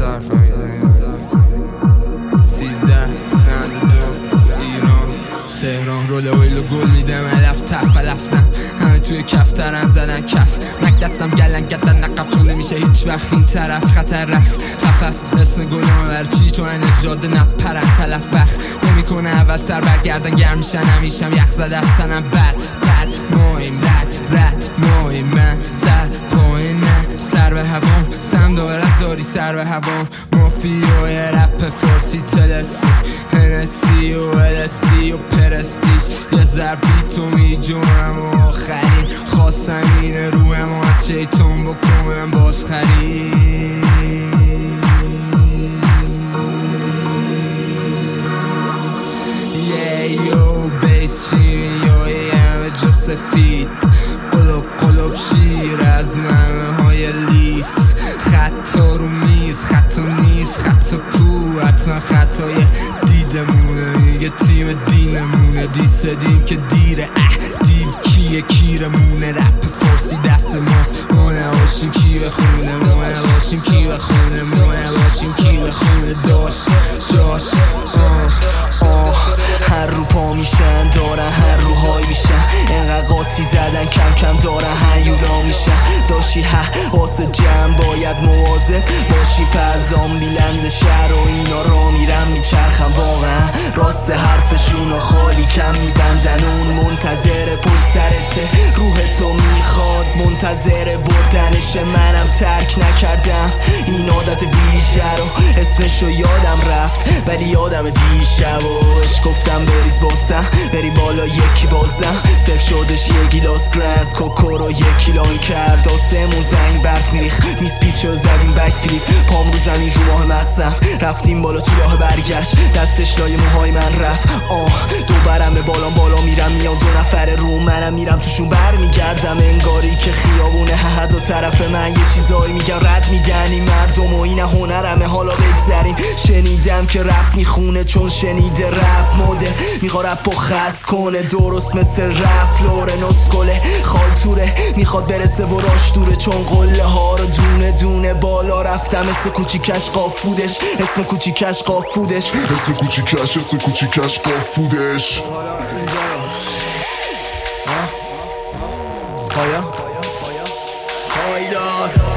حرفم میزنیم 13 92 ایران تهران رول اویل و گل میدم علف تف لفظم همه توی کفترن زدن کف مک دستم گلن گدن نقب چون نمیشه هیچ وقت این طرف خطر رفت خفست اسم گلام ورچی چون نجاده نپرن تلف وقت نمیکنه اول سر برگردن گرم میشن همیشم یخ زده از تنم بد مهم رد مهم من سر نه سر به هوام سم داره از داری سر به هوام مافیای رپ فارسی تلستی هنسی و الستی و پرستیش یه ضربی تو میجونم و آخرین خواستم اینه رویم و از شیطان بکنم باز خرید یو بیس چیمی یایی همه جا سفید قلوب شیر از مهمه های لیس خطا رو میز خطا نیست خطا کو حتما خطای دیدمونه میگه تیم دینمونه دیستدیم که دیره دیو کیه کیرمونه رپ فارسی دست ماست ما نباشیم کی بخونه ما نباشیم کی بخونه ما نباشیم کی بخونه داشت جاش هر رو پا میشن دارن هر رو های میشن انقدر قاطی زدن کم کم دارن هیولا میشن داشتی واسه جمع باید مواظب باشی پرزام بیلند شهر و اینا را میرم میچرخم واقعا راست حرفشون رو خالی کم میبندن اون منتظر پشت سرته روح تو میخواد منتظر بردنش منم ترک نکردم این عادت ویژه رو اسمشو یادم رفت ولی یادم دیشب و بهش گفتم بریز باسم بری بالا یکی بازم صرف شدش یه گیلاس گرنز کوکو رو یکی لان کرد آسمون زنگ برف میریخ میز پیچ شد زدیم بک فلیپ پام رو زمین رو ماه مغزم رفتیم بالا تو راه برگشت دستش لای موهای من رفت دو برم به بالا میرم میام دو نفر رو منم میرم توشون بر میگردم انگاری که خیابونه دو طرف من یه چیزایی میگم رد میدن این مردم و این هنرمه حالا بگذریم شنیدم که رپ میخونه چون شنیده رپ موده میخواد رپ و خست کنه درست مثل رف لورنوس گله خالتوره میخواد برسه و راش دوره چون قله ها رو دونه دونه بالا رفتم اسم کوچیکش قافودش اسم کوچیکش قافودش اسم کوچیکش قافودش پایدار